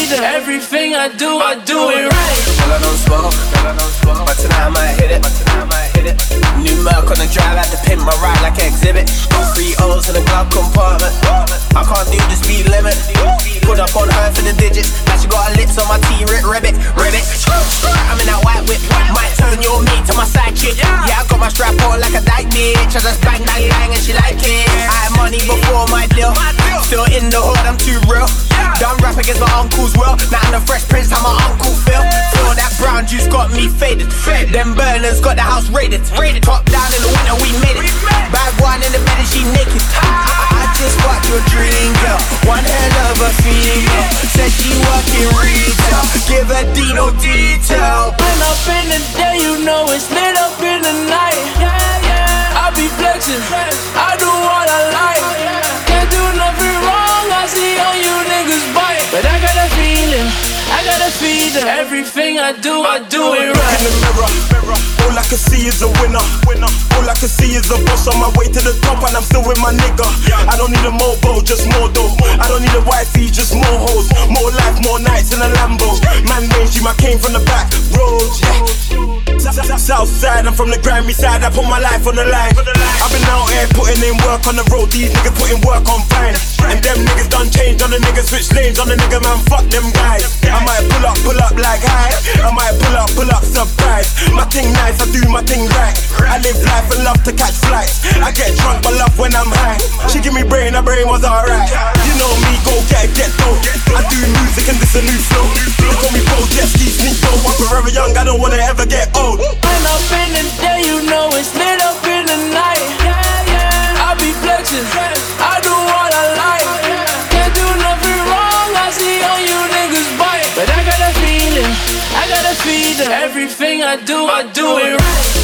feed her. Everything I do it right. Girl, I don't smoke, but tonight I might hit it. New Merc on the drive, had to pimp my ride like an exhibit. Got 3 O's in the glove compartment. I can't do the speed limit. Put up on her for the digits. Now she got her lips on my T-Rick ribbit. I'm in that white whip. Might turn your mate to my side chick. Yeah, I got my strap on like a dyke bitch. I just bang and she like it. I had money before my deal. Still in the hood, I'm too real. Done rap against my uncle's will. Now I'm the Fresh Prince, how my uncle feel. Feel that brown juice got me faded. Them burners got the house raided. Top down in the winter, we made it. Bad one in the bed and she naked. I just fucked your dream girl. One hell of a female. Said she working retail. Give her no detail. When up in the day, you know it's lit up in the night. I be flexing, I do what I like. Can't do nothing wrong, I see all you niggas bite. But I got a feeling, I gotta feed her. Everything I do it right. In the mirror, all I can see is a winner. All I can see is a boss on my way to the top, and I'm still with my nigga. I don't need a mobo, just more dough. I don't need a wifey, just more hoes. More life, more nights in a Lambo. Man range, I came from the back roads, yeah. South side, I'm from the grimy side. I put my life on the line. I've been out here putting in work on the road. These niggas putting work on fine. And them niggas done changed on the niggas, switch lanes on the nigga, man, fuck them guys. I might pull up like high. I might pull up, surprise. My thing nice, I do my thing right. I live life and love to catch flights. I get drunk but love when I'm high. She give me brain, her brain was alright. You know me, go get dope. I do music and this a new flow. They call me Bo Jet Ski Sneak Dope. I'm forever young, I don't wanna ever get old. When up in the day, you know it's lit up in the night. I be flexing, I do what I like. Can't do nothing wrong, I see all you niggas bite. But I got a feeling, I gotta feed her. Everything I do it right.